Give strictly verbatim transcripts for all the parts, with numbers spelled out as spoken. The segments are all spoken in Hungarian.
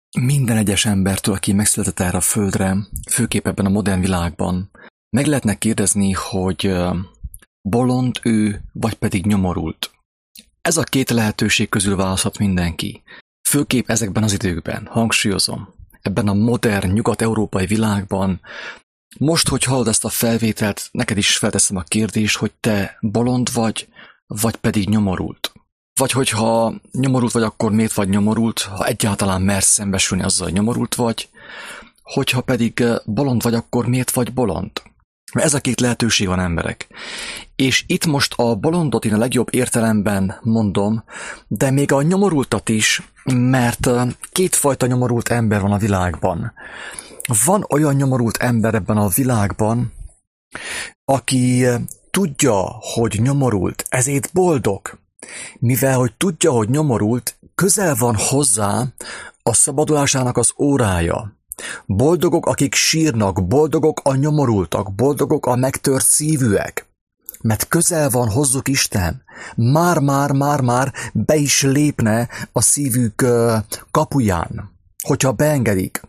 Minden egyes embertől, aki megszületett erre a földre, főképp ebben a modern világban, meg lehetne kérdezni, hogy bolond ő, vagy pedig nyomorult. Ez a két lehetőség közül választhat mindenki. Főképp ezekben az időkben, hangsúlyozom, ebben a modern, nyugat-európai világban. Most, hogy hallod ezt a felvételt, neked is felteszem a kérdést, hogy te bolond vagy, vagy pedig nyomorult. Vagy hogyha nyomorult vagy, akkor miért vagy nyomorult, ha egyáltalán mersz szembesülni azzal, hogy nyomorult vagy. Hogyha pedig bolond vagy, akkor miért vagy bolond? Mert ez a két lehetőség van, emberek. És itt most a bolondot én a legjobb értelemben mondom, de még a nyomorultat is, mert kétfajta nyomorult ember van a világban. Van olyan nyomorult ember ebben a világban, aki tudja, hogy nyomorult, ezért boldog. Mivel, hogy tudja, hogy nyomorult, közel van hozzá a szabadulásának az órája. Boldogok, akik sírnak, boldogok a nyomorultak, boldogok a megtört szívűek. Mert közel van hozzuk Isten. Már-már-már-már be is lépne a szívük kapuján, hogyha beengedik.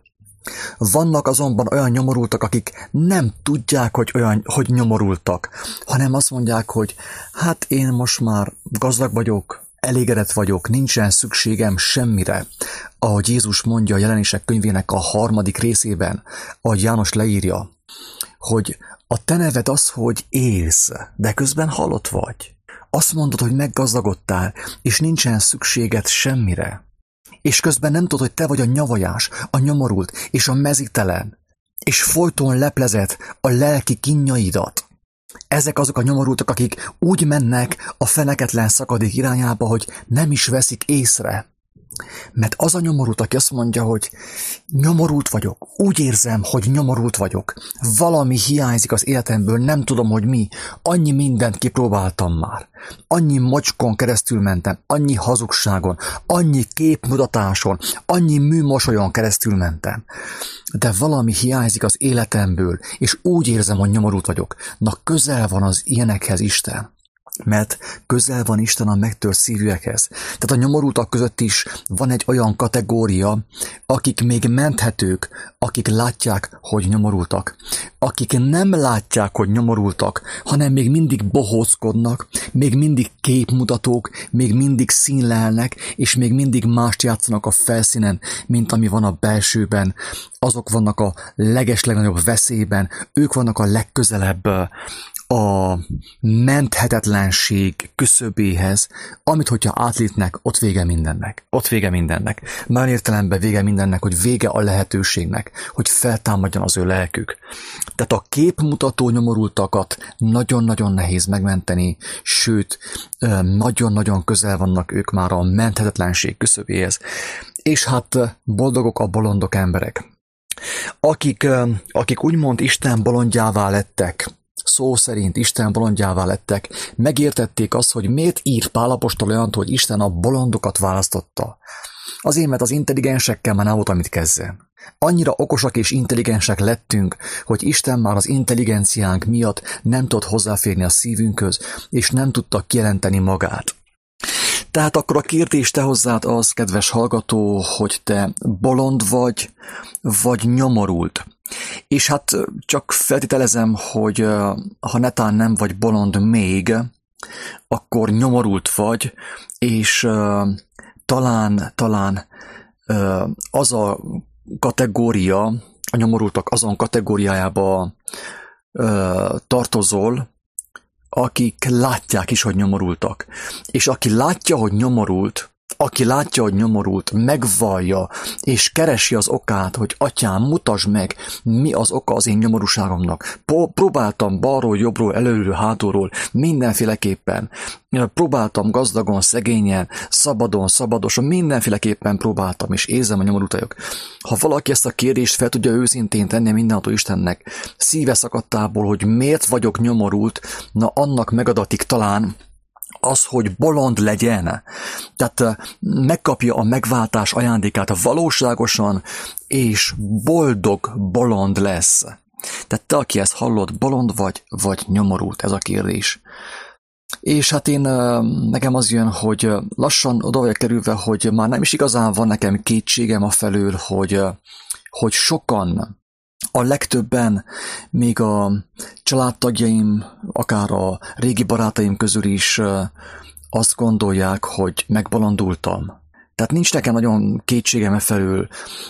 Vannak azonban olyan nyomorultak, akik nem tudják, hogy olyan, hogy nyomorultak, hanem azt mondják, hogy hát én most már gazdag vagyok, elégedett vagyok, nincsen szükségem semmire. Ahogy Jézus mondja a Jelenések könyvének a harmadik részében, ahogy János leírja, hogy a te neved az, hogy élsz, de közben halott vagy. Azt mondod, hogy meggazdagodtál, és nincsen szükséged semmire. És közben nem tudod, hogy te vagy a nyavajás, a nyomorult és a mezítelen, és folyton leplezed a lelki kínjaidat. Ezek azok a nyomorultak, akik úgy mennek a feneketlen szakadék irányába, hogy nem is veszik észre. Mert az a nyomorult, aki azt mondja, hogy nyomorult vagyok, úgy érzem, hogy nyomorult vagyok, valami hiányzik az életemből, nem tudom, hogy mi, annyi mindent kipróbáltam már, annyi mocskon keresztül mentem, annyi hazugságon, annyi képmutatáson, annyi műmosolyon keresztül mentem, de valami hiányzik az életemből, és úgy érzem, hogy nyomorult vagyok. Na, közel van az ilyenekhez Isten. Mert közel van Isten a megtört szívűekhez. Tehát a nyomorultak között is van egy olyan kategória, akik még menthetők, akik látják, hogy nyomorultak. Akik nem látják, hogy nyomorultak, hanem még mindig bohóckodnak, még mindig képmutatók, még mindig színlelnek, és még mindig mást játszanak a felszínen, mint ami van a belsőben. Azok vannak a legeslegnagyobb veszélyben, ők vannak a legközelebb a menthetetlenség küszöbéhez, amit hogyha átlépnek, ott vége mindennek. Ott vége mindennek. Már értelemben vége mindennek, hogy vége a lehetőségnek, hogy feltámadjon az ő lelkük. Tehát a képmutató nyomorultakat nagyon-nagyon nehéz megmenteni, sőt, nagyon-nagyon közel vannak ők már a menthetetlenség küszöbéhez. És hát boldogok a bolondok emberek. Akik, akik úgymond Isten bolondjává lettek, szó szerint Isten bolondjává lettek, megértették azt, hogy miért ír Pál apostol olyant, hogy Isten a bolondokat választotta. Azért, mert az intelligensekkel már nem volt, amit kezden. Annyira okosak és intelligensek lettünk, hogy Isten már az intelligenciánk miatt nem tud hozzáférni a szívünkhöz, és nem tudta kijelenteni magát. Tehát akkor a kérdés te hozzád az, kedves hallgató, hogy te bolond vagy, vagy nyomorult. És hát csak feltételezem, hogy ha netán nem vagy bolond még, akkor nyomorult vagy, és uh, talán, talán uh, az a kategória, a nyomorultak azon kategóriájába uh, tartozol, akik látják is, hogy nyomorultak. És aki látja, hogy nyomorult, aki látja, hogy nyomorult, megvallja, és keresi az okát, hogy atyám, mutasd meg, mi az oka az én nyomorúságomnak. Próbáltam balról, jobbról, előről, hátulról, mindenféleképpen. Próbáltam gazdagon, szegényen, szabadon, szabadosan, mindenféleképpen próbáltam, és érzem, a nyomorult vagyok. Ha valaki ezt a kérdést fel tudja őszintén tenni mindenható Istennek, szíve szakadtából, hogy miért vagyok nyomorult, na annak megadatik talán az, hogy bolond legyen. Tehát megkapja a megváltás ajándékát valóságosan, és boldog bolond lesz. Tehát te, aki ezt hallod, bolond vagy, vagy nyomorult, ez a kérdés. És hát én, nekem az jön, hogy lassan oda vagyok kerülve, hogy már nem is igazán van nekem kétségem afelől, hogy, hogy sokan, a legtöbben, még a családtagjaim, akár a régi barátaim közül is azt gondolják, hogy megbolondultam. Tehát nincs nekem nagyon kétségem e felül.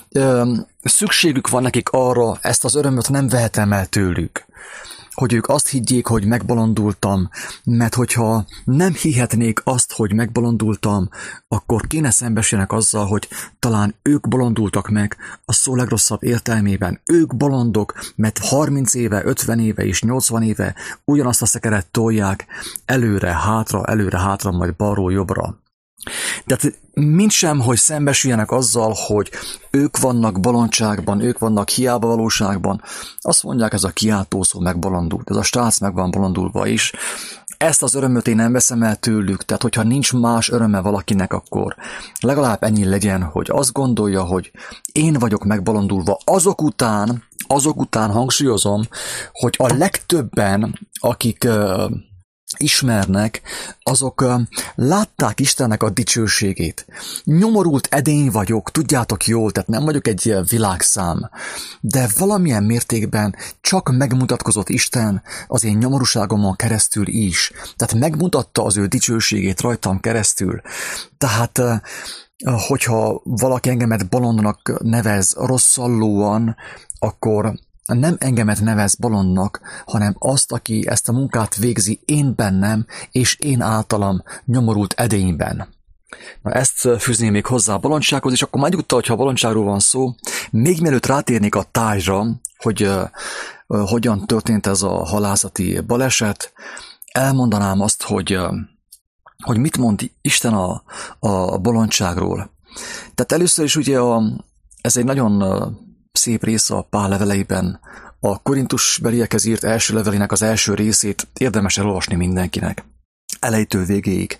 Szükségük van nekik arra, ezt az örömöt nem vehetem el tőlük, hogy ők azt higgyék, hogy megbolondultam, mert hogyha nem hihetnék azt, hogy megbolondultam, akkor kéne szembesüljenek azzal, hogy talán ők bolondultak meg a szó legrosszabb értelmében. Ők bolondok, mert harminc éve, ötven éve és nyolcvan éve ugyanazt a szekeret tolják előre, hátra, előre, hátra, majd balról, jobbra. Tehát mint sem, hogy szembesüljenek azzal, hogy ők vannak bolondságban, ők vannak hiába valóságban. Azt mondják, ez a kiáltószó megbolondult, ez a srác meg van bolondulva is. Ezt az örömöt én nem veszem el tőlük, tehát hogyha nincs más öröme valakinek, akkor legalább ennyi legyen, hogy azt gondolja, hogy én vagyok megbolondulva. Azok után, azok után hangsúlyozom, hogy a legtöbben, akik uh, ismernek, azok uh, látták Istennek a dicsőségét. Nyomorult edény vagyok, tudjátok jól, tehát nem vagyok egy világszám, de valamilyen mértékben csak megmutatkozott Isten az én nyomorúságomon keresztül is. Tehát megmutatta az ő dicsőségét rajtam keresztül. Tehát uh, hogyha valaki engemet bolondnak nevez rosszallóan, akkor nem engemet nevez bolondnak, hanem azt, aki ezt a munkát végzi én bennem, és én általam nyomorult edényben. Na ezt fűzném még hozzá a bolondsághoz, és akkor már egyúttal, hogyha a bolondságról van szó, még mielőtt rátérnék a tájra, hogy uh, uh, hogyan történt ez a halászati baleset, elmondanám azt, hogy, uh, hogy mit mond Isten a, a bolondságról. Tehát először is ugye a, ez egy nagyon uh, szép része a Pál leveleiben, a Korintusbeliekhez írt első levelének az első részét érdemes elolvasni mindenkinek, elejétől végéig.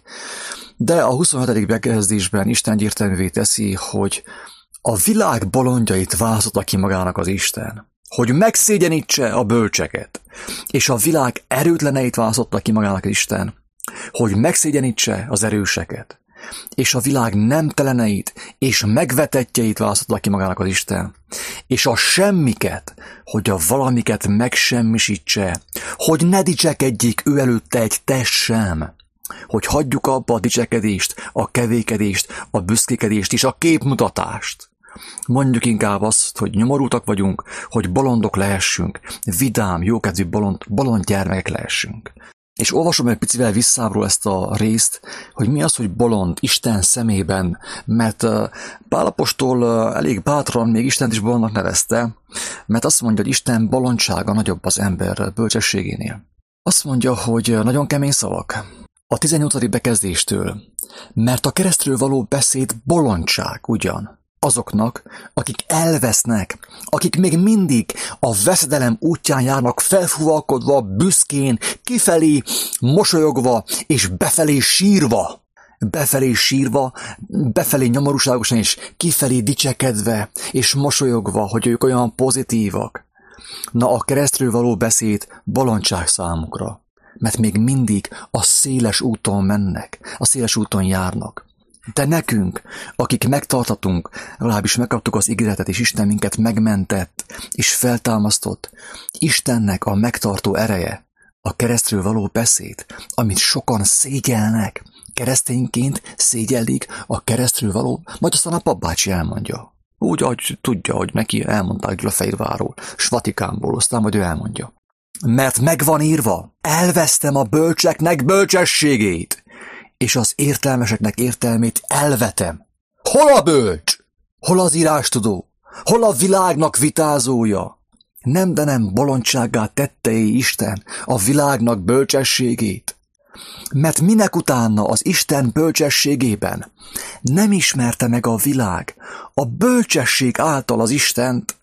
De a huszonhetedik bekezdésben Isten egyértelművé teszi, hogy a világ bolondjait választotta ki magának az Isten, hogy megszégyenítse a bölcseket, és a világ erőtleneit választotta ki magának az Isten, hogy megszégyenítse az erőseket, és a világ nemteleneit és megvetettjeit választotta ki magának az Isten, és a semmiket, hogy a valamiket megsemmisítse, hogy ne dicsekedjék ő előtte egy test sem, hogy hagyjuk abba a dicsekedést, a kevékedést, a büszkékedést és a képmutatást. Mondjuk inkább azt, hogy nyomorultak vagyunk, hogy bolondok lehessünk, vidám, jókedvű bolond, bolond gyermekek lehessünk. És olvasom egy picivel visszábbról ezt a részt, hogy mi az, hogy bolond Isten szemében, mert Pál apostol elég bátran még Istent is bolondnak nevezte, mert azt mondja, hogy Isten bolondsága nagyobb az ember bölcsességénél. Azt mondja, hogy nagyon kemény szavak. A tizennyolcadik bekezdéstől, mert a keresztről való beszéd bolondság ugyan azoknak, akik elvesznek, akik még mindig a veszedelem útján járnak felfúvalkodva, büszkén, kifelé mosolyogva és befelé sírva. Befelé sírva, befelé nyomorúságosan és kifelé dicsekedve és mosolyogva, hogy ők olyan pozitívak. Na, a keresztről való beszéd bolondság számukra, mert még mindig a széles úton mennek, a széles úton járnak. De nekünk, akik megtartatunk, legalábbis megkaptuk az ígéretet, és Isten minket megmentett, és feltámasztott, Istennek a megtartó ereje, a keresztről való beszéd, amit sokan szégyelnek, keresztényként szégyellik a keresztről való, majd aztán a papbácsi elmondja. Úgy, ahogy tudja, hogy neki elmondták Gyulafehérvárról, s Vatikánból, aztán majd ő elmondja. Mert megvan írva, elvesztem a bölcseknek bölcsességét, és az értelmeseknek értelmét elvetem. Hol a bölcs? Hol az írástudó? Hol a világnak vitázója? Nem, de nem bolondsággá tette Isten a világnak bölcsességét. Mert minek utána az Isten bölcsességében nem ismerte meg a világ a bölcsesség által az Istent,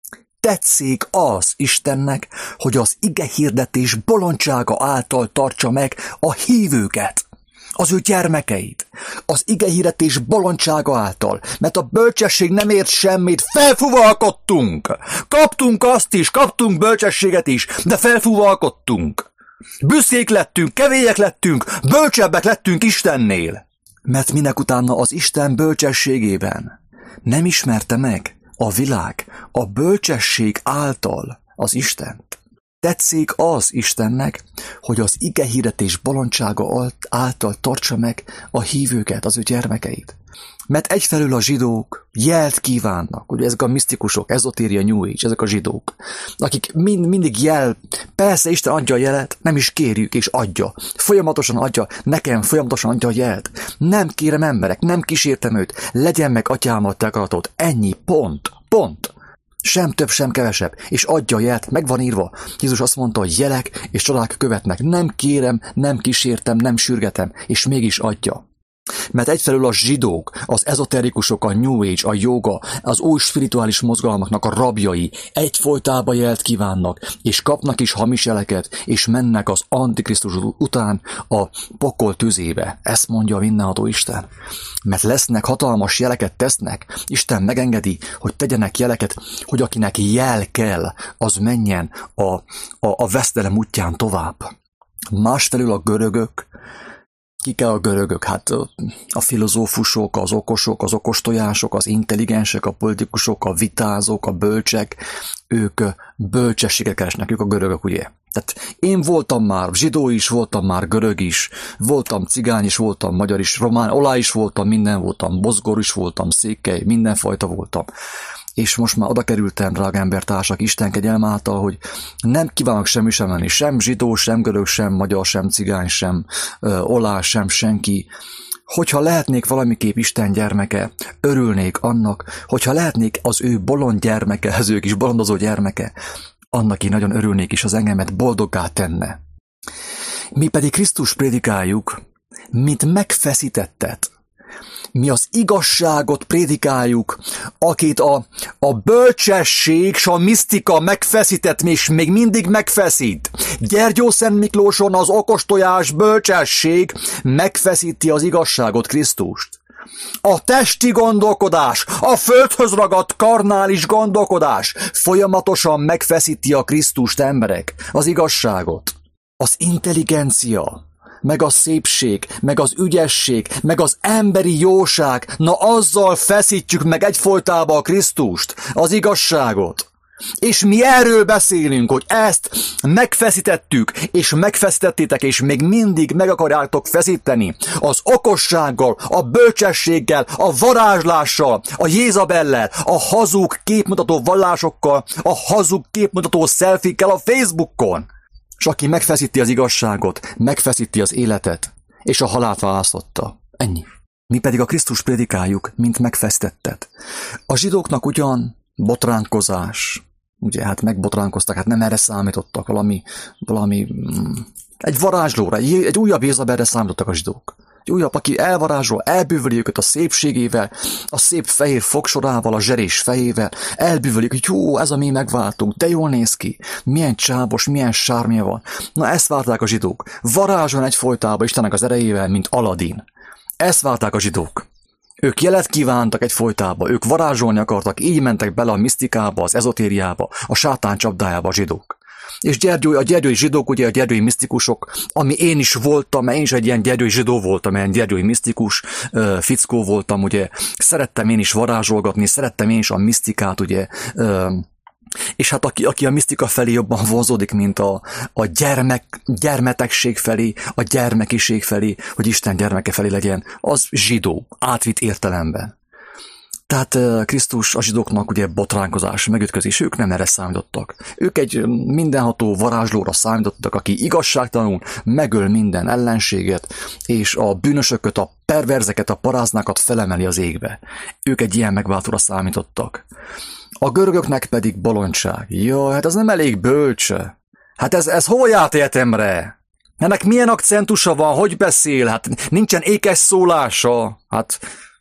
tetszék az Istennek, hogy az igehirdetés bolondsága által tartsa meg a hívőket, az ő gyermekeit, az igehirdetés bolondsága által, mert a bölcsesség nem ért semmit, felfúvalkodtunk, kaptunk azt is, kaptunk bölcsességet is, de felfúvalkodtunk. Büszkék lettünk, kevélyek lettünk, bölcsebbek lettünk Istennél. Mert minek utána az Isten bölcsességében nem ismerte meg a világ a bölcsesség által az Istent. Tetszik az Istennek, hogy az igehirdetés bolondsága által tartsa meg a hívőket, az ő gyermekeit. Mert egyfelől a zsidók jelt kívánnak, ugye ezek a misztikusok, ezotéria, New Age, ezek a zsidók, akik mind, mindig jel, persze Isten adja a jelet, nem is kérjük, és adja. Folyamatosan adja, nekem folyamatosan adja a jelet. Nem kérem emberek, nem kísértem őt, legyen meg atyámat te akaratod. Ennyi, pont, pont. Sem több, sem kevesebb, és adja a jelet, meg van írva. Jézus azt mondta, hogy jelek és csodák követnek. Nem kérem, nem kísértem, nem sürgetem, és mégis adja. Mert egyfelől a zsidók, az ezoterikusok, a New Age, a joga, az új spirituális mozgalmaknak a rabjai egyfolytában jelt kívánnak, és kapnak is hamis jeleket, és mennek az Antikrisztus után a pokol tüzébe. Ezt mondja a mindenható Isten. Mert lesznek, hatalmas jeleket tesznek, Isten megengedi, hogy tegyenek jeleket, hogy akinek jel kell, az menjen a, a, a vesztelem útján tovább. Másfelől a görögök, kik a görögök? Hát a filozófusok, az okosok, az okostojások, az intelligensek, a politikusok, a vitázók, a bölcsek, ők bölcsességet keresnek, ők a görögök, ugye? Tehát én voltam már zsidó is, voltam már görög is, voltam cigány is, voltam magyar is, román, olá is voltam, minden voltam, bozgor is voltam, székely, mindenfajta voltam. És most már oda kerültem, drága embertársak, Isten kegyelem által, hogy nem kívánok semmi sem lenni, sem zsidó, sem görög, sem magyar, sem cigány, sem ö, olá, sem senki. Hogyha lehetnék valamiképp Isten gyermeke, örülnék annak, hogyha lehetnék az ő bolond gyermeke, az ő kis bolondozó gyermeke, annak én nagyon örülnék, és az engemet boldoggá tenne. Mi pedig Krisztus prédikáljuk, mint megfeszítettet. Mi az igazságot prédikáljuk, akit a, a bölcsesség és a misztika megfeszített, és még mindig megfeszít. Gyergyó Szent Miklóson az okostojás bölcsesség megfeszíti az igazságot, Krisztust. A testi gondolkodás, a földhöz ragadt karnális gondolkodás folyamatosan megfeszíti a Krisztust, emberek, az igazságot. Az intelligencia, meg a szépség, meg az ügyesség, meg az emberi jóság, na azzal feszítjük meg egyfolytában a Krisztust, az igazságot. És mi erről beszélünk, hogy ezt megfeszítettük, és megfeszítettétek, és még mindig meg akarjátok feszíteni az okossággal, a bölcsességgel, a varázslással, a Jézabellel, a hazug képmutató vallásokkal, a hazug képmutató szelfikkel a Facebookon. És aki megfeszíti az igazságot, megfeszíti az életet, és a halált választotta. Ennyi. Mi pedig a Krisztus prédikáljuk, mint megfesztettet. A zsidóknak ugyan botránkozás, ugye, hát megbotránkoztak, hát nem erre számítottak, valami, valami, egy varázslóra, egy, egy újabb Jézabelre számítottak a zsidók. Egy újabb, aki elvarázsol, elbűvöli őket a szépségével, a szép fehér fogsorával, a zserés fejével, elbűvölik, hogy jó, ez a mi megváltunk, de jól néz ki, milyen csábos, milyen sármja van. Na ezt várták a zsidók. Varázson egyfolytában Istennek az erejével, mint Aladin. Ezt várták a zsidók. Ők jelet kívántak egyfolytában, ők varázsolni akartak, így mentek bele a misztikába, az ezotériába, a sátán csapdájába a zsidók. És Gyergyói, a gyergyói zsidók, ugye a gyergyói misztikusok, ami én is voltam, mert én is egy ilyen gyergyói zsidó voltam, ilyen gyergyói misztikus uh, fickó voltam, ugye, szerettem én is varázsolgatni, szerettem én is a misztikát, ugye, uh, és hát aki, aki a misztika felé jobban vonzódik, mint a, a gyermek, gyermetegség felé, a gyermekiség felé, hogy Isten gyermeke felé legyen, az zsidó, átvitt értelemben. Tehát Krisztus a zsidóknak ugye botránkozás, megütközés, ők nem erre számítottak. Ők egy mindenható varázslóra számítottak, aki igazságtalanul megöl minden ellenséget, és a bűnösöket, a perverzeket, a paráznákat felemeli az égbe. Ők egy ilyen megváltóra számítottak. A görögöknek pedig bolondság. Jaj, hát ez nem elég bölcse. Hát ez, ez hol járt életemre? Ennek milyen akcentusa van, hogy beszél? Hát nincsen ékes szólása. Hát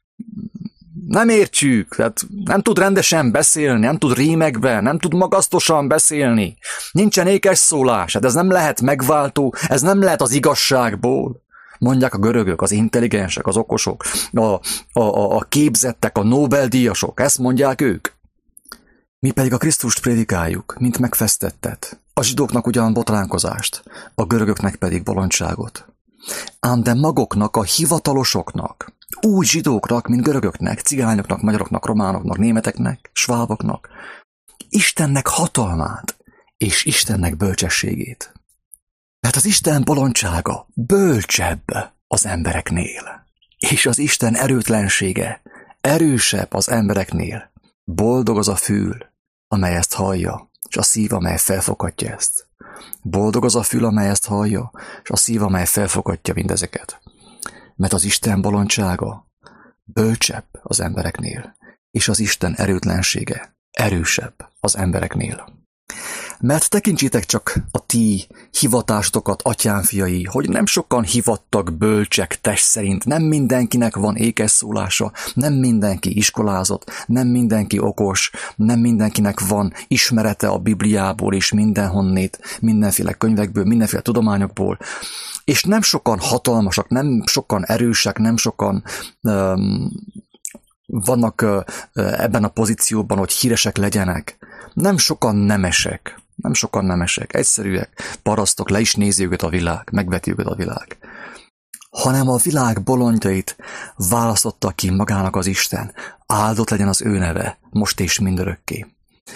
nem értjük, hát nem tud rendesen beszélni, nem tud rímekben, nem tud magasztosan beszélni. Nincsen ékes szólás, hát ez nem lehet megváltó, ez nem lehet az igazságból. Mondják a görögök, az intelligensek, az okosok, a, a, a, a képzettek, a Nobel-díjasok, ezt mondják ők. Mi pedig a Krisztust prédikáljuk, mint megfesztettet. A zsidóknak ugyan botránkozást, a görögöknek pedig bolondságot. Ám de maguknak, a hivatalosoknak, úgy zsidóknak, mint görögöknek, cigányoknak, magyaroknak, románoknak, németeknek, sváboknak, Istennek hatalmát és Istennek bölcsességét. Tehát az Isten bolondsága bölcsebb az embereknél, és az Isten erőtlensége erősebb az embereknél. Boldog az a fül, amely ezt hallja, és a szív, amely felfogadja ezt. Boldog az a fül, amely ezt hallja, és a szív, amely felfogadja mindezeket. Mert az Isten bolondsága bölcsebb az embereknél, és az Isten erőtlensége erősebb az embereknél. Mert tekintsétek csak a ti hivatástokat, atyánfiai, hogy nem sokan hivattak bölcsek test szerint, nem mindenkinek van ékes szólása, nem mindenki iskolázott, nem mindenki okos, nem mindenkinek van ismerete a Bibliából és mindenhonnét, mindenféle könyvekből, mindenféle tudományokból, és nem sokan hatalmasak, nem sokan erősek, nem sokan um, vannak uh, ebben a pozícióban, hogy híresek legyenek, nem sokan nemesek. Nem sokan nemesek, egyszerűek, parasztok, le is nézi őket a világ, megveti őket a világ. Hanem a világ bolondjait választotta ki magának az Isten. Áldott legyen az ő neve, most és mindörökké.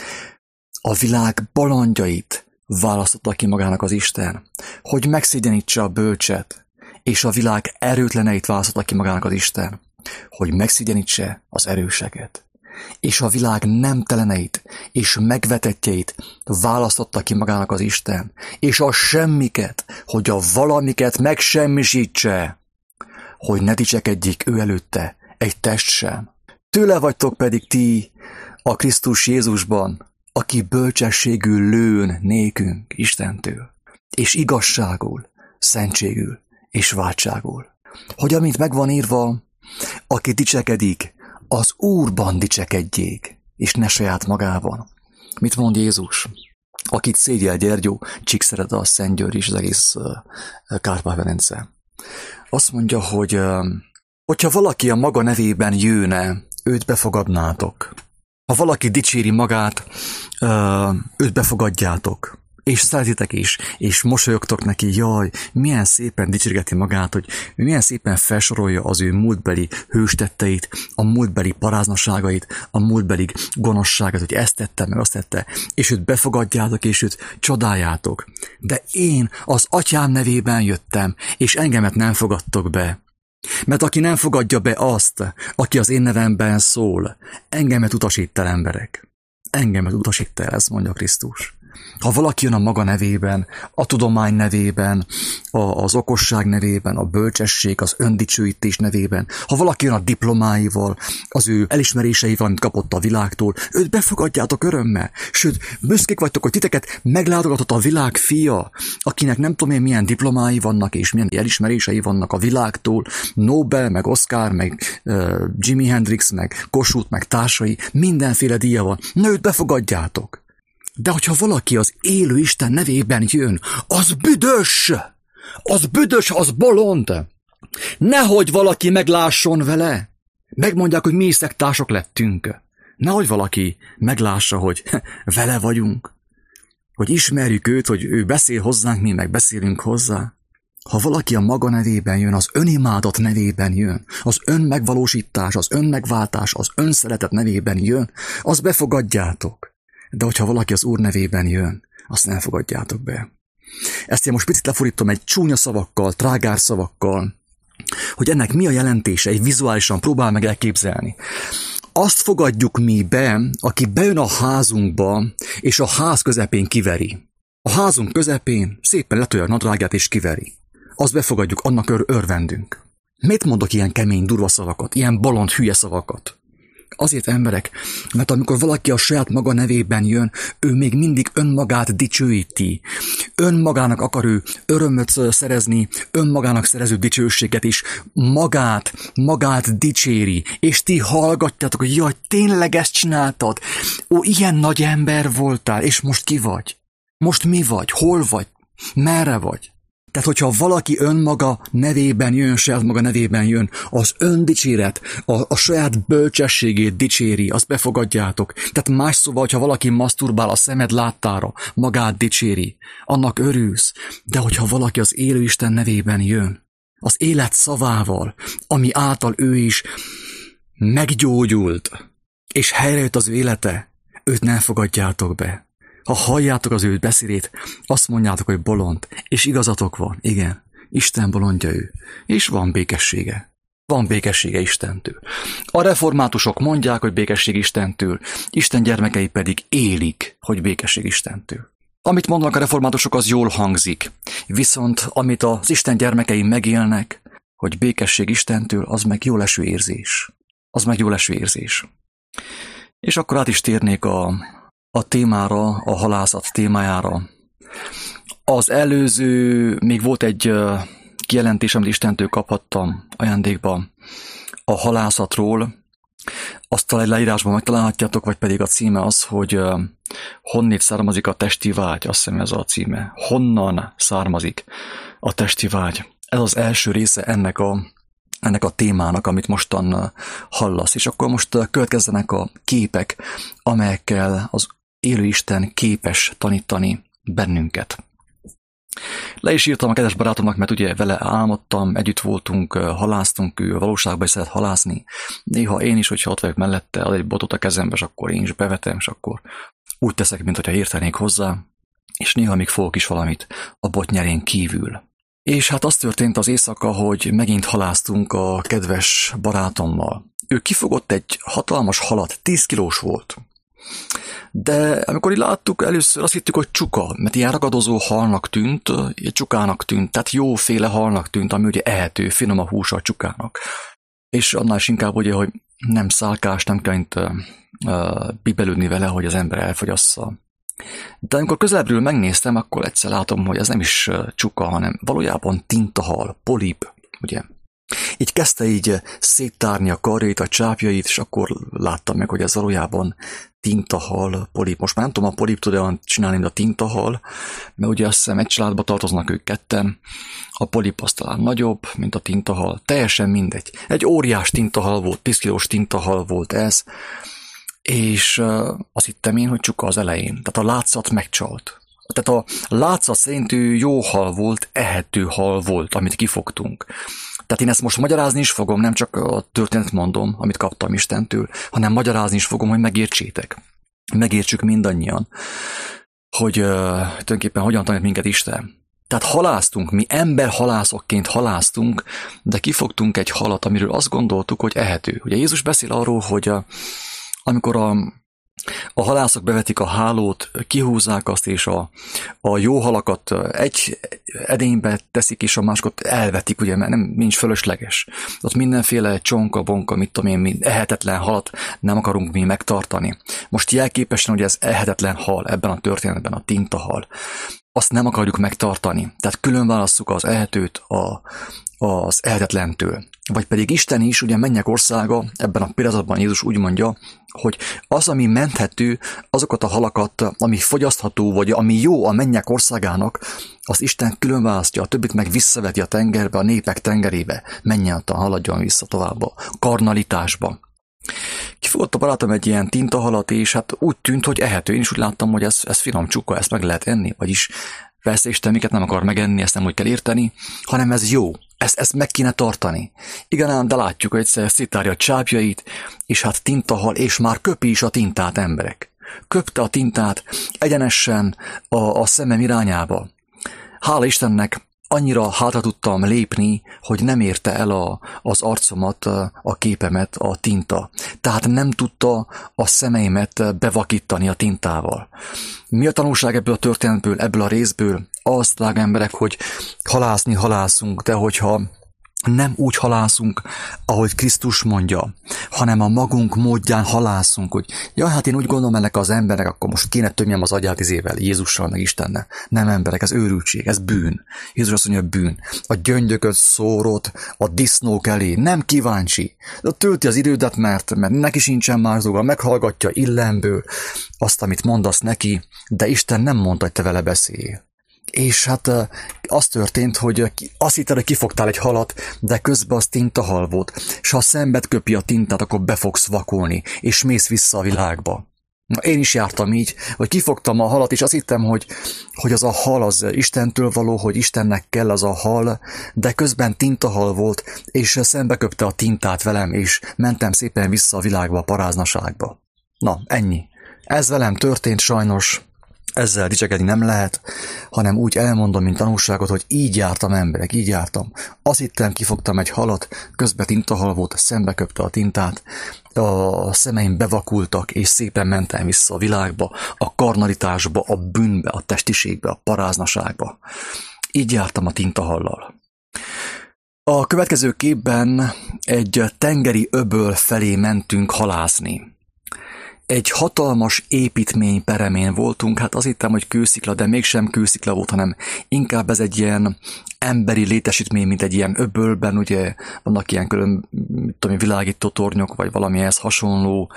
A világ bolondjait választotta ki magának az Isten, hogy megszégyenítse a bölcset, és a világ erőtleneit választotta ki magának az Isten, hogy megszégyenítse az erőseket. És a világ nemteleneit és megvetettjeit választotta ki magának az Isten, és a semmiket, hogy a valamiket megsemmisítse, hogy ne dicsekedjék ő előtte egy test sem. Tőle vagytok pedig ti a Krisztus Jézusban, aki bölcsességül lőn nékünk Istentől, és igazságul, szentségül és váltságul. Hogy amint megvan írva, aki dicsekedik, az Úrban dicsekedjék, és ne saját magában. Mit mond Jézus? Akit szégyel Gyergyó, Csíkszereda, a Szentgyörgy és az egész uh, Kárpát-medence. Azt mondja, hogy uh, hogyha valaki a maga nevében jőne, őt befogadnátok. Ha valaki dicséri magát, uh, őt befogadjátok. És szeretitek is, és mosolyogtok neki, jaj, milyen szépen dicsérgeti magát, hogy milyen szépen felsorolja az ő múltbeli hőstetteit, a múltbeli paráznaságait, a múltbeli gonoszságát, hogy ezt tette, meg azt tette, és őt befogadjátok, és őt csodáljátok. De én az atyám nevében jöttem, és engemet nem fogadtok be. Mert aki nem fogadja be azt, aki az én nevemben szól, engemet utasít el, emberek. Engemet utasít el, ezt mondja Krisztus. Ha valaki jön a maga nevében, a tudomány nevében, a, az okosság nevében, a bölcsesség, az öndicsőítés nevében, ha valaki jön a diplomáival, az ő elismeréseivel, amit kapott a világtól, őt befogadjátok örömmel. Sőt, büszkék vagytok, hogy titeket meglátogatott a világ fia, akinek nem tudom én milyen diplomái vannak, és milyen elismerései vannak a világtól, Nobel, meg Oscar, meg uh, Jimi Hendrix, meg Kossuth, meg társai, mindenféle díja van. Na, őt befogadjátok. De hogyha valaki az élő Isten nevében jön, az büdös! Az büdös, az bolond! Nehogy valaki meglásson vele! Megmondják, hogy mi szektársok lettünk. Nehogy valaki meglássa, hogy vele vagyunk. Hogy ismerjük őt, hogy ő beszél hozzánk, mi meg beszélünk hozzá. Ha valaki a maga nevében jön, az önimádat nevében jön, az önmegvalósítás, az önmegváltás, az önszeretet nevében jön, azt befogadjátok. De hogyha valaki az Úr nevében jön, azt nem fogadjátok be. Ezt én most picit lefordítom egy csúnya szavakkal, trágár szavakkal, hogy ennek mi a jelentése, egy vizuálisan próbál meg elképzelni. Azt fogadjuk mi be, aki bejön a házunkba, és a ház közepén kiveri. A házunk közepén szépen letolja a nadrágját és kiveri. Azt befogadjuk, annak ör- örvendünk. Miért mondok ilyen kemény, durva szavakat, ilyen bolond, hülye szavakat? Azért, emberek, mert amikor valaki a saját maga nevében jön, ő még mindig önmagát dicsőíti. Önmagának akar ő örömöt szerezni, önmagának szerező dicsőséget is, magát, magát dicséri, és ti hallgatjátok, hogy jaj, tényleg ezt csináltad? Ó, ilyen nagy ember voltál, és most ki vagy? Most mi vagy? Hol vagy? Merre vagy? Tehát, hogyha valaki önmaga nevében jön, saját maga nevében jön, az öndicséret, a, a saját bölcsességét dicséri, azt befogadjátok. Tehát más szóval, hogyha valaki maszturbál a szemed láttára, magát dicséri, annak örülsz. De hogyha valaki az élő Isten nevében jön, az élet szavával, ami által ő is meggyógyult, és helyrejött az ő élete, őt nem fogadjátok be. Ha halljátok az ő beszédét, azt mondjátok, hogy bolond, és igazatok van, igen, Isten bolondja ő, és van békessége. Van békessége Istentől. A reformátusok mondják, hogy békesség Istentől, Isten gyermekei pedig élik, hogy békesség Istentől. Amit mondanak a reformátusok, az jól hangzik, viszont amit az Isten gyermekei megélnek, hogy békesség Istentől, az meg jó leső érzés. Az meg jó leső érzés. És akkor át is térnék a, a témára, a halászat témájára. Az előző, még volt egy kijelentés, amit Istentől kaphattam ajándékba a halászatról. Azt a leírásban megtalálhatjátok, vagy pedig a címe az, hogy honnét származik a testi vágy, azt hiszem ez a címe. Honnan származik a testi vágy? Ez az első része ennek a, ennek a témának, amit mostan hallasz. És akkor most következzenek a képek, amelyekkel az élő Isten képes tanítani bennünket. Le is írtam a kedves barátomnak, mert ugye vele álmodtam, együtt voltunk, haláztunk, ő valóságban is szeret halászni. Néha én is, hogyha ott vagyok mellette, ad egy botot a kezembe, és akkor én is bevetem, és akkor úgy teszek, mintha értenék hozzá, és néha még fogok is valamit a botnyerén kívül. És hát az történt az éjszaka, hogy megint haláztunk a kedves barátommal. Ő kifogott egy hatalmas halat, tíz kilós volt. De amikor így láttuk, először azt hittük, hogy csuka, mert ilyen ragadozó halnak tűnt, csukának tűnt, tehát jóféle halnak tűnt, ami ugye ehető, finom a húsa a csukának. És annál is inkább ugye, hogy nem szálkás, nem kell itt uh, uh, bibelődni vele, hogy az ember elfogyassza. De amikor közelebbről megnéztem, akkor egyszer látom, hogy ez nem is uh, csuka, hanem valójában tintahal, polip, ugye. Így kezdte így széttárni a karjait, a csápjait, és akkor láttam meg, hogy ez valójában tintahal, polip. Most már nem tudom, a polip tud olyan csinálni, mint a tintahal, mert ugye azt hiszem egy családba tartoznak ők ketten. A polip az talán nagyobb, mint a tintahal. Teljesen mindegy. Egy óriás tintahal volt, tíz kilós tintahal volt ez, és uh, azt hittem én, hogy csuka az elején. Tehát a látszat megcsalt. Tehát a látszat szerint ő jó hal volt, ehető hal volt, amit kifogtunk. Tehát én ezt most magyarázni is fogom, nem csak a történetet mondom, amit kaptam Istentől, hanem magyarázni is fogom, hogy megértsétek. Megértsük mindannyian, hogy uh, tulajdonképpen hogyan tanít minket Isten. Tehát haláztunk, mi emberhalászokként haláztunk, de kifogtunk egy halat, amiről azt gondoltuk, hogy ehető. Ugye Jézus beszél arról, hogy uh, amikor a A halászok bevetik a hálót, kihúzzák azt, és a, a jó halakat egy edénybe teszik, és a másokat elvetik, ugye, mert nem, nincs fölösleges. Ott mindenféle csonka, bonka, mit tudom én, ehetetlen halat nem akarunk mi megtartani. Most jelképesen, hogy ez ehetetlen hal, ebben a történetben a tintahal, azt nem akarjuk megtartani. Tehát külön válasszuk az ehetőt a, az ehetetlentől. Vagy pedig Isten is, ugye mennyek országa, ebben a példázatban Jézus úgy mondja, hogy az, ami menthető, azokat a halakat, ami fogyasztható, vagy ami jó a mennyek országának, az Isten külön választja, a többit meg visszaveti a tengerbe, a népek tengerébe, menjen, haladjon vissza tovább a karnalitásba. Kifogott a barátom egy ilyen tintahalat, és hát úgy tűnt, hogy ehető. Én is úgy láttam, hogy ez, ez finom csuka, ezt meg lehet enni, vagyis persze Isten miket nem akar megenni, ezt nem úgy kell érteni, hanem ez jó, ezt, ezt meg kéne tartani. Igen ám, de látjuk, hogy egyszer széttárja a csápjait, és hát tintahal, és már köpi is a tintát, emberek. Köpte a tintát egyenesen a, a szemem irányába. Hála Istennek, annyira hátra tudtam lépni, hogy nem érte el a, az arcomat, a képemet a tinta. Tehát nem tudta a szemeimet bevakítani a tintával. Mi a tanulság ebből a történetből, ebből a részből? Az, drága emberek, hogy halászni halászunk, de hogyha nem úgy halászunk, ahogy Krisztus mondja, hanem a magunk módján halászunk, hogy ja, hát én úgy gondolom ennek az emberek, akkor most kéne tömjem az agyát izével, Jézussal, meg Istennel. Nem emberek, ez őrültség, ez bűn. Jézus azt mondja, bűn. A gyöngyököt szórott a disznók elé, nem kíváncsi. De tölti az idődet, mert, mert neki sincsen más dolga, meghallgatja illemből azt, amit mondasz neki, de Isten nem mondta, hogy te vele beszélj. és hát az történt, hogy azt hitted, hogy kifogtál egy halat, de közben az tintahal volt, és ha szembet köpi a tintát, akkor be fogsz vakulni, és mész vissza a világba. Na, én is jártam így, hogy kifogtam a halat, és azt hittem, hogy, hogy az a hal az Istentől való, hogy Istennek kell az a hal, de közben tintahal volt, és szembe köpte a tintát velem, és mentem szépen vissza a világba, a paráznaságba. Na, ennyi. Ez velem történt sajnos, ezzel dicsekedni nem lehet, hanem úgy elmondom, mint tanulságot, hogy így jártam emberek, így jártam. Azt hittem, kifogtam egy halat, közben tintahal volt, szembe köpte a tintát, a szemeim bevakultak, és szépen mentem vissza a világba, a karnalitásba, a bűnbe, a testiségbe, a paráznaságba. Így jártam a tintahallal. A következő képben egy tengeri öböl felé mentünk halászni. Egy hatalmas építmény peremén voltunk, hát azt hittem, hogy kőszikla, de mégsem kőszikla volt, hanem inkább ez egy ilyen emberi létesítmény, mint egy ilyen öbölben, ugye vannak ilyen külön, mit tudom, világító tornyok, vagy valami ehhez hasonló,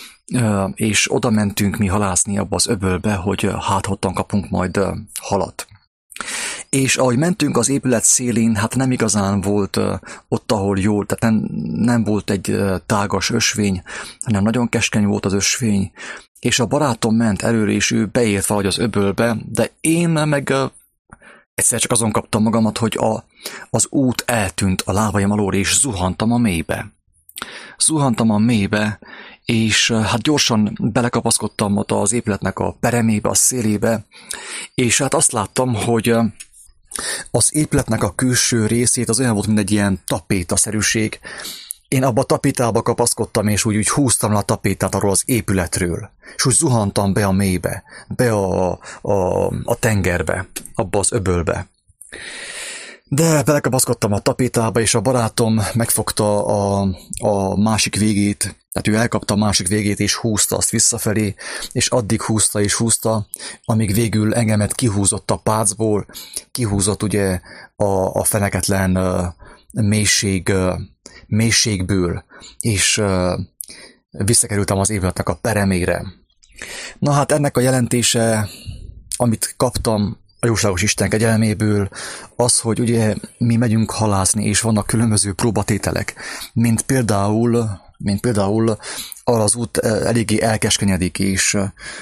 és oda mentünk mi halászni abba az öbölbe, hogy hát hottan kapunk majd halat. És ahogy mentünk az épület szélén, hát nem igazán volt uh, ott, ahol jól, tehát nem, nem volt egy uh, tágas ösvény, hanem nagyon keskeny volt az ösvény, és a barátom ment előre, és ő beért valahogy az öbölbe, de én meg uh, egyszer csak azon kaptam magamat, hogy a, az út eltűnt a lábaim alól, és zuhantam a mélybe. Zuhantam a mélybe, és uh, hát gyorsan belekapaszkodtam ott az épületnek a peremébe, a szélébe, és hát azt láttam, hogy uh, az épületnek a külső részét az olyan volt, mint egy ilyen tapétaszerűség. Én abba a tapétába kapaszkodtam, és úgy, úgy húztam le a tapétát arról az épületről. És úgy zuhantam be a mélybe, be a, a, a tengerbe, abba az öbölbe. De belekapaszkodtam a tapétába, és a barátom megfogta a, a másik végét, tehát ő elkapta a másik végét, és húzta azt visszafelé, és addig húzta és húzta, amíg végül engemet kihúzott a pácból, kihúzott ugye a, a feneketlen uh, mélység, uh, mélységből, és uh, visszakerültem az épületnek a peremére. Na hát ennek a jelentése, amit kaptam a jóságos Isten kegyelméből, az, hogy ugye mi megyünk halászni, és vannak különböző próbatételek, mint például, mint például arra az út eléggé elkeskenyedik, és,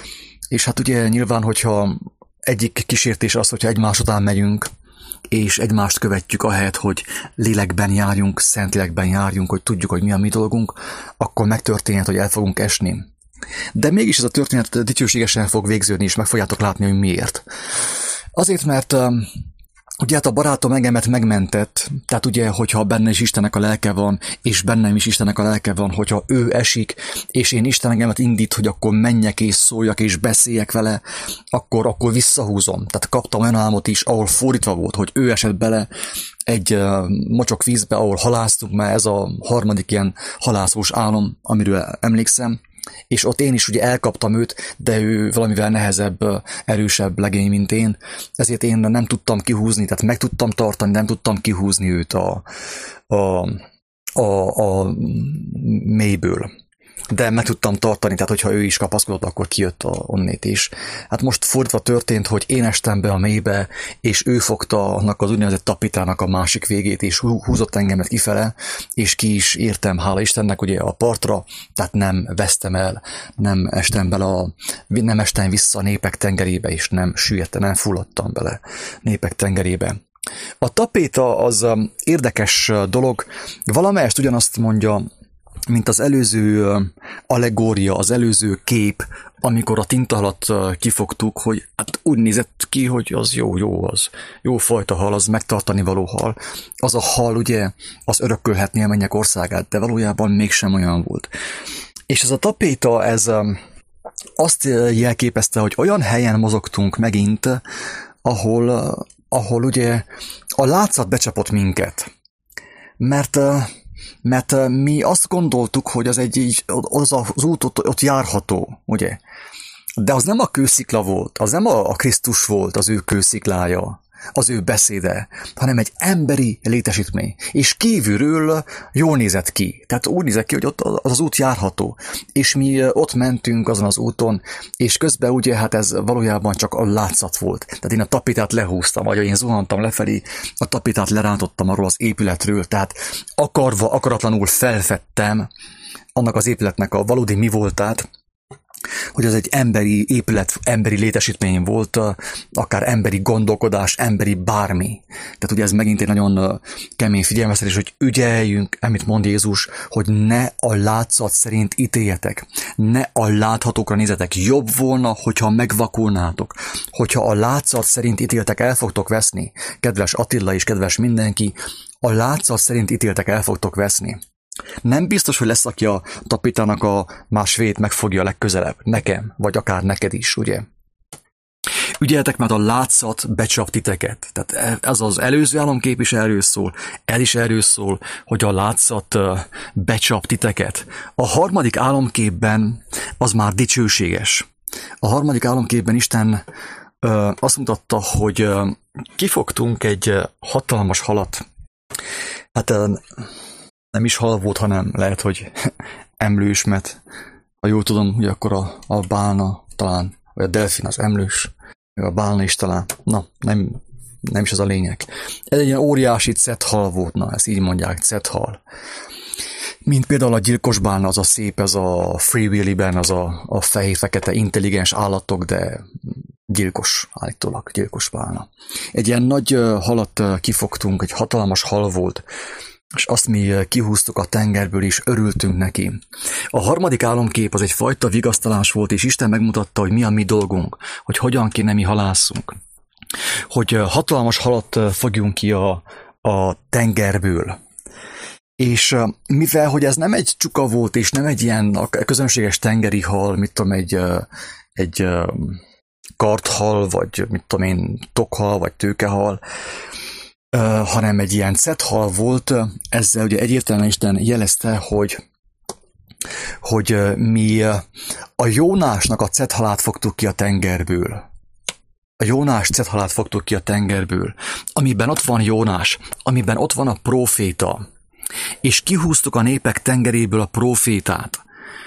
és hát ugye nyilván, hogyha egyik kísértés az, hogyha egymás után megyünk, és egymást követjük ahelyett, hogy lélekben járjunk, szentlélekben járjunk, hogy tudjuk, hogy mi a mi dolgunk, akkor megtörténhet, hogy el fogunk esni. De mégis ez a történet dicsőségesen fog végződni, és meg fogjátok látni, hogy miért. Azért, mert ugye hát a barátom engemet megmentett, tehát ugye, hogyha benne is Istennek a lelke van, és bennem is Istennek a lelke van, hogyha ő esik, és én Isten engemet indít, hogy akkor menjek és szóljak és beszéljek vele, akkor, akkor visszahúzom. Tehát kaptam olyan álmot is, ahol fordítva volt, hogy ő esett bele egy uh, mocsok vízbe, ahol halásztunk, mert ez a harmadik ilyen halászós álom, amiről emlékszem, és ott én is ugye elkaptam őt, de ő valamivel nehezebb, erősebb legény, mint én, ezért én nem tudtam kihúzni, tehát meg tudtam tartani, nem tudtam kihúzni őt a, a, a, a mélyből. De meg tudtam tartani, tehát hogyha ő is kapaszkodott, akkor kijött a onnét is. Hát most fordítva történt, hogy én estem be a mélybe, és ő fogta annak az úgynevezett tapitának a másik végét, és húzott engemet kifele, és ki is értem, hála Istennek, ugye a partra, tehát nem vesztem el, nem estem bele, a, nem estem vissza a népek tengerébe, és nem süllyedtem, nem fulladtam bele népek tengerébe. A tapéta az érdekes dolog, valamelyest ugyanazt mondja, mint az előző allegória, az előző kép, amikor a tintahalat kifogtuk, hogy hát úgy nézett ki, hogy az jó, jó, az jó fajta hal, az megtartani való hal. Az a hal ugye, az örökölhetné a mennyek országát, de valójában mégsem olyan volt. És ez a tapéta, ez azt jelképezte, hogy olyan helyen mozogtunk megint, ahol, ahol ugye a látszat becsapott minket. Mert Mert mi azt gondoltuk, hogy az egy így, az, az út ott, ott járható, ugye? De az nem a kőszikla volt, az nem a, a Krisztus volt az ő kősziklája. az ő beszéde, hanem egy emberi létesítmény. És kívülről jól nézett ki. Tehát úgy nézett ki, hogy ott az az út járható. És mi ott mentünk azon az úton, és közben ugye hát ez valójában csak a látszat volt. Tehát én a tapitát lehúztam, vagy én zuhantam lefelé, a tapitát lerántottam arról az épületről, tehát akarva, akaratlanul felfedtem annak az épületnek a valódi mi voltát, hogy az egy emberi épület, emberi létesítmény volt, akár emberi gondolkodás, emberi bármi. Tehát ugye ez megint egy nagyon kemény figyelmeztetés, hogy ügyeljünk, amit mond Jézus, hogy ne a látszat szerint ítéljetek, ne a láthatókra nézetek. Jobb volna, hogyha megvakulnátok, hogyha a látszat szerint ítéltek, el fogtok veszni. Kedves Attila és kedves mindenki, a látszat szerint ítéltek, el fogtok veszni. Nem biztos, hogy lesz, aki a tapitának a másvét megfogja legközelebb. Nekem, vagy akár neked is, ugye? Ügyeltek, mert a látszat becsap titeket. Tehát ez az előző álomkép is erről szól, el is erről szól, hogy a látszat becsap titeket. A harmadik álomképben az már dicsőséges. A harmadik álomképben Isten ö, azt mutatta, hogy ö, kifogtunk egy hatalmas halat. Hát ö, nem is hal volt, hanem lehet, hogy emlős, mert ha jól tudom, hogy akkor a, a bálna talán, vagy a delfin az emlős, meg a bálna is talán, na, nem, nem is az a lényeg. Ez egy ilyen óriási cethal volt, na, ezt így mondják, cethal. Mint például a gyilkos bálna, az a szép, ez a Free Willy-ben, az a, a fehér-fekete intelligens állatok, de gyilkos, állítólag gyilkos bálna. Egy ilyen nagy halat kifogtunk, egy hatalmas hal volt, és azt mi kihúztuk a tengerből, és örültünk neki. A harmadik álomkép az egy fajta vigasztalás volt, és Isten megmutatta, hogy mi a mi dolgunk, hogy hogyan kéne mi halásszunk. Hogy hatalmas halat fogjunk ki a, a tengerből. És mivel, hogy ez nem egy csuka volt, és nem egy ilyen közönséges tengeri hal, mit tudom, egy, egy karthal, vagy mit tudom én, tokhal, vagy tőkehal, Uh, hanem egy ilyen cethal volt, ezzel ugye egyértelműen Isten jelezte, hogy, hogy uh, mi uh, a Jónásnak a cethalát fogtuk ki a tengerből. A Jónás cethalát fogtuk ki a tengerből, amiben ott van Jónás, amiben ott van a próféta, és kihúztuk a népek tengeréből a prófétát,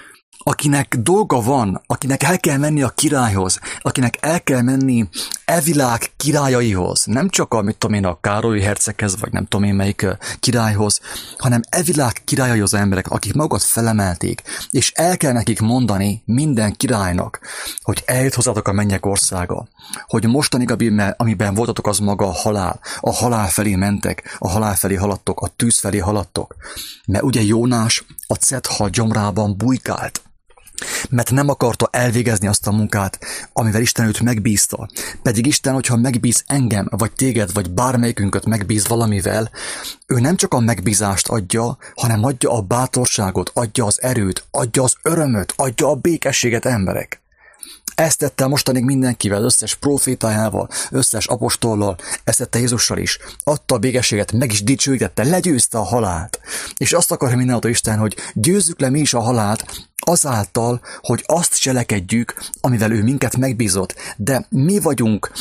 akinek dolga van, akinek el kell menni a királyhoz, akinek el kell menni e világ királyaihoz, nem csak a, mit tudom én, a Károly herceghez, vagy nem tudom én melyik királyhoz, hanem e világ királyaihoz emberek, akik magukat felemelték, és el kell nekik mondani minden királynak, hogy eljött hozzátok a mennyek országa, hogy mostanig, amiben voltatok, az maga a halál, a halál felé mentek, a halál felé haladtok, a tűz felé haladtok, mert ugye Jónás a cethal gyomrában bujkált, mert nem akarta elvégezni azt a munkát, amivel Isten őt megbízta. Pedig Isten, hogyha megbíz engem, vagy téged, vagy bármelyikünket megbíz valamivel, ő nem csak a megbízást adja, hanem adja a bátorságot, adja az erőt, adja az örömöt, adja a békességet, emberek. Ezt tette mostanig mindenkivel, összes profétájával, összes apostollal, ezt tette Jézussal is. Adta a békességet, meg is dicsőítette, legyőzte a halált. És azt akarja mindenható Isten, hogy győzzük le mi is a halált, azáltal, hogy azt cselekedjük, amivel ő minket megbízott. De mi vagyunk,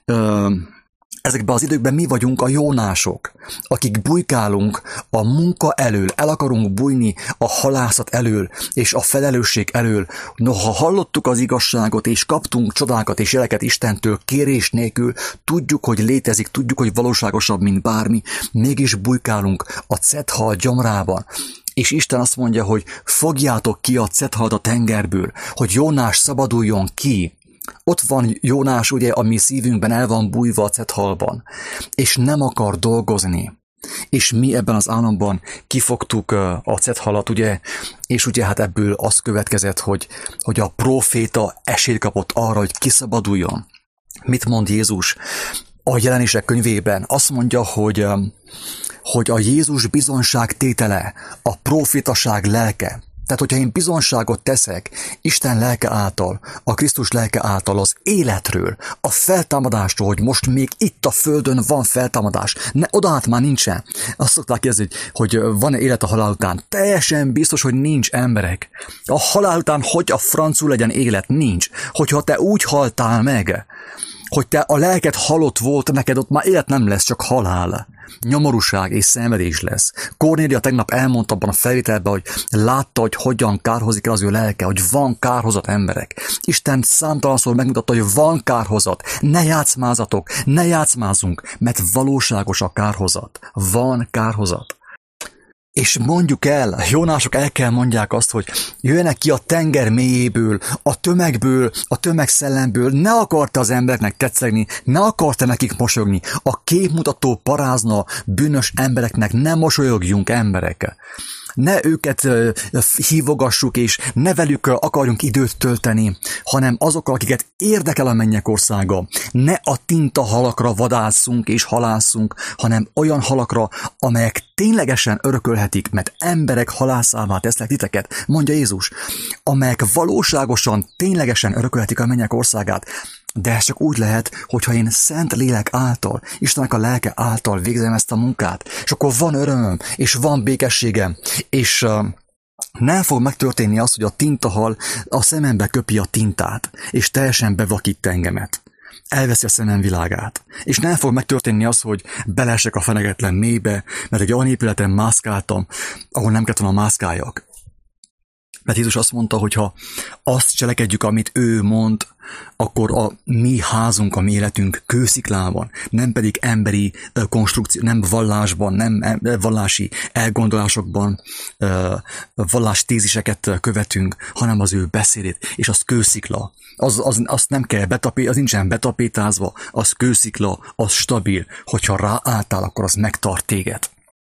ö, ezekben az időkben mi vagyunk a Jónások, akik bujkálunk a munka elől, el akarunk bújni a halászat elől és a felelősség elől. Noha hallottuk az igazságot és kaptunk csodákat és jeleket Istentől kérés nélkül, tudjuk, hogy létezik, tudjuk, hogy valóságosabb, mint bármi, mégis bujkálunk a cethal gyomrában. És Isten azt mondja, hogy fogjátok ki a cethalt a tengerből, hogy Jónás szabaduljon ki. Ott van Jónás, ugye, a mi szívünkben el van bújva a cethalban, és nem akar dolgozni. És mi ebben az államban kifogtuk a cethalat, ugye, és ugye hát ebből az következett, hogy, hogy a próféta esélyt kapott arra, hogy kiszabaduljon. Mit mond Jézus a Jelenések könyvében? Azt mondja, hogy, hogy a Jézus bizonság tétele, a prófétaság lelke. Tehát, hogyha én bizonságot teszek Isten lelke által, a Krisztus lelke által az életről, a feltámadástól, hogy most még itt a földön van feltámadás, ne, oda át már nincsen. Azt szokták kérdezni, hogy van-e élet a halál után. Teljesen biztos, hogy nincs, emberek. A halál után hogy a francul legyen élet? Nincs. Hogyha te úgy haltál meg, hogy te a lelked halott volt, neked ott már élet nem lesz, csak halál. Nyomorúság és szenvedés lesz. Kornélia tegnap elmondta abban a felvételben, hogy látta, hogy hogyan kárhozik el az ő lelke, hogy van kárhozat, emberek. Isten számtalanszor megmutatta, hogy van kárhozat. Ne játszmázatok, ne játszmázunk, mert valóságos a kárhozat. Van kárhozat. És mondjuk el, Jónások el kell mondják azt, hogy jöjjenek ki a tenger mélyéből, a tömegből, a tömegszellemből, ne akarta az embereknek tetszegni, ne akarta nekik mosolyogni. A képmutató parázna bűnös embereknek ne mosolyogjunk, emberek. Ne őket uh, hívogassuk, és ne velük uh, akarjunk időt tölteni, hanem azokkal, akiket érdekel a mennyek országa. Ne a tinta halakra vadászunk és halászunk, hanem olyan halakra, amelyek ténylegesen örökölhetik, mert emberek halászává teszlek titeket, mondja Jézus, amelyek valóságosan, ténylegesen örökölhetik a mennyek országát. De ez csak úgy lehet, hogyha én szent lélek által, Istennek a lelke által végzem ezt a munkát, és akkor van örömöm, és van békességem, és uh, nem fog megtörténni az, hogy a tintahal a szemembe köpi a tintát, és teljesen bevakít engemet. Elveszi a szemem világát. És nem fog megtörténni az, hogy beleesek a fenegetlen mélybe, mert egy olyan épületen mászkáltam, ahol nem kellett volna mászkáljak. Mert Jézus azt mondta, hogy ha azt cselekedjük, amit ő mond, akkor a mi házunk, a mi életünk kősziklában, nem pedig emberi konstrukció, nem vallásban, nem vallási elgondolásokban, vallástéziseket követünk, hanem az ő beszédét, és az kőszikla. Az, az, azt nem kell betapé, az nincsen betapétázva, az kőszikla, az stabil, hogyha ráálltál, akkor az megtart téged.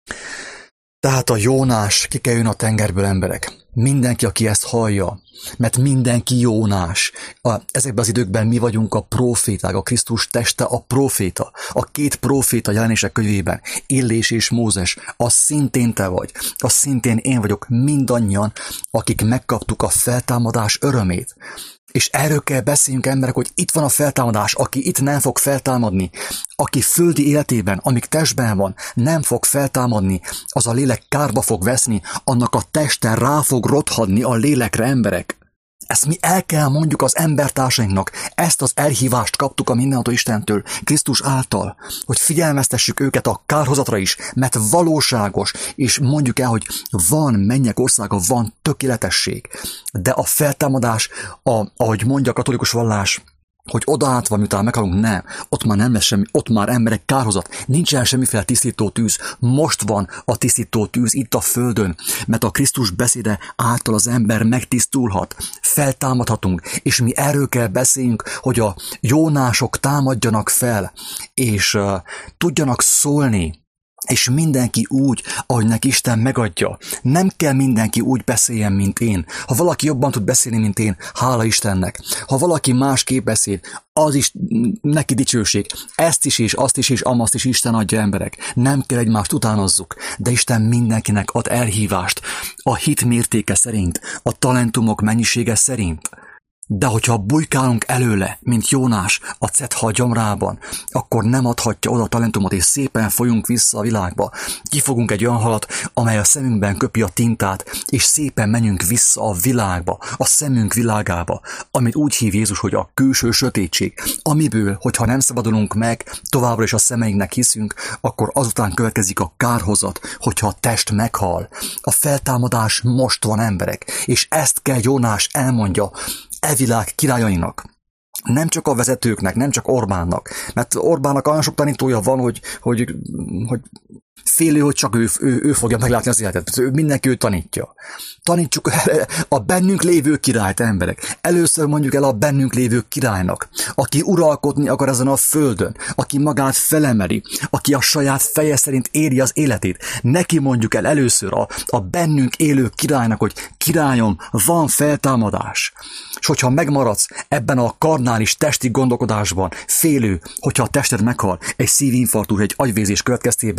Tehát a Jónás ki kell jön a tengerből, emberek. Mindenki, aki ezt hallja, mert mindenki Jónás. A, ezekben az időkben mi vagyunk a proféták, a Krisztus teste a proféta. A két proféta Jelenések könyvében, Illés és Mózes, az szintén te vagy, az szintén én vagyok, mindannyian, akik megkaptuk a feltámadás örömét. És erről kell beszéljünk, emberek, hogy itt van a feltámadás, aki itt nem fog feltámadni, aki földi életében, amíg testben van, nem fog feltámadni, az a lélek kárba fog veszni, annak a teste rá fog rothadni a lélekre, emberek. Ezt mi el kell mondjuk az embertársainknak, ezt az elhívást kaptuk a mindenható Istentől, Krisztus által, hogy figyelmeztessük őket a kárhozatra is, mert valóságos, és mondjuk el, hogy van mennyek országa, van tökéletesség, de a feltámadás, a, ahogy mondja a katolikus vallás, hogy odaátva, miután meghalunk, nem, ott már nem lesz semmi, ott már emberek kárhozat, nincsen semmiféle tisztító tűz, most van a tisztító tűz itt a földön, mert a Krisztus beszéde által az ember megtisztulhat, feltámadhatunk, és mi erről kell beszéljünk, hogy a Jónások támadjanak fel, és uh, tudjanak szólni, és mindenki úgy, ahogy neki Isten megadja. Nem kell mindenki úgy beszéljen, mint én. Ha valaki jobban tud beszélni, mint én, hála Istennek. Ha valaki másképp beszél, az is neki dicsőség. Ezt is és azt is és amazt is Isten adja, emberek. Nem kell egymást utánozzuk, de Isten mindenkinek ad elhívást. A hit mértéke szerint, a talentumok mennyisége szerint. De hogyha bujkálunk előle, mint Jónás a cethal gyomrában, akkor nem adhatja oda a talentumot, és szépen folyunk vissza a világba. Kifogunk egy olyan halat, amely a szemünkben köpi a tintát, és szépen menjünk vissza a világba, a szemünk világába, amit úgy hív Jézus, hogy a külső sötétség, amiből, hogyha nem szabadulunk meg, továbbra is a szemeinknek hiszünk, akkor azután következik a kárhozat, hogyha a test meghal. A feltámadás most van, emberek, és ezt kell Jónás elmondja e világ királyainak. Nem csak a vezetőknek, nem csak Orbánnak, mert Orbánnak olyan sok tanítója van, hogy, hogy, hogy félő, hogy csak ő, ő, ő fogja meglátni az életet. Ő, mindenki őt tanítja. Tanítsuk a bennünk lévő királyt, emberek. Először mondjuk el a bennünk lévő királynak, aki uralkodni akar ezen a földön, aki magát felemeli, aki a saját feje szerint éri az életét. Neki mondjuk el először a, a bennünk élő királynak, hogy királyom, van feltámadás. És hogyha megmaradsz ebben a karnális testi gondolkodásban, félő, hogyha a tested meghal egy szívinfarktus, egy agyvézés következtében, a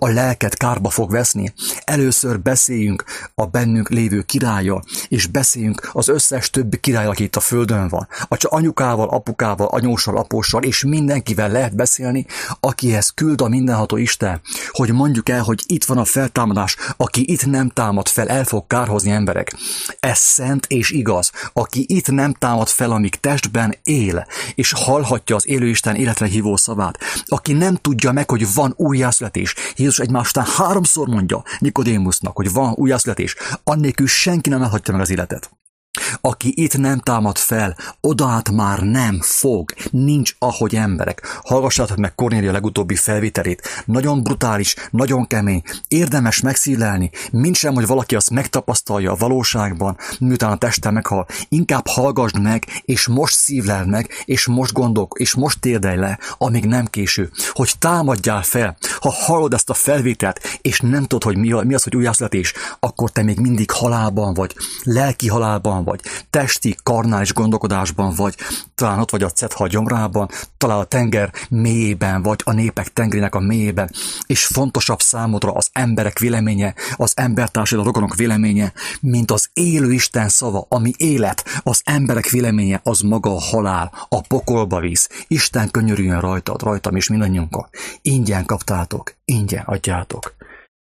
a lelket kárba fog veszni. Először beszéljünk a bennünk lévő királlyal, és beszéljünk az összes többi királyal, aki itt a földön van. A csak anyukával, apukával, anyóssal, apóssal, és mindenkivel lehet beszélni, akihez küld a mindenható Isten, hogy mondjuk el, hogy itt van a feltámadás, aki itt nem támad fel, el fog kárhozni emberek. Ez szent és igaz. Aki itt nem támad fel, amíg testben él, és hallhatja az élő Isten életre hívó szavát. Aki nem tudja meg, hogy van újjászületés. Jézus egymás után háromszor mondja Nikodémusnak, hogy van újjászületés. Annélkül senki nem elhagyja meg az életet. Aki itt nem támad fel, odaát már nem fog. Nincs ahogy emberek. Hallgassátok meg Kornélia legutóbbi felvételét. Nagyon brutális, nagyon kemény. Érdemes megszívlelni. Mindsem, hogy valaki azt megtapasztalja a valóságban, miután a teste meghal. Inkább hallgassd meg, és most szívleld meg, és most gondolk, és most térdelj le, amíg nem késő. Hogy támadjál fel. Ha hallod ezt a felvételt, és nem tudod, hogy mi az, hogy újjászületés, akkor te még mindig halálban vagy. Lelki halálban vagy, testi, karnális gondolkodásban vagy, talán ott vagy a cethal gyomrában, talán a tenger mélyében vagy, a népek tengerének a mélyében, és fontosabb számodra az emberek véleménye, az embertársaid, a rokonok véleménye, mint az élő Isten szava, ami élet, az emberek véleménye, az maga a halál, a pokolba visz. Isten könyörüljön rajtad, rajtam és mindannyiunkkal. Ingyen kaptátok, ingyen adjátok.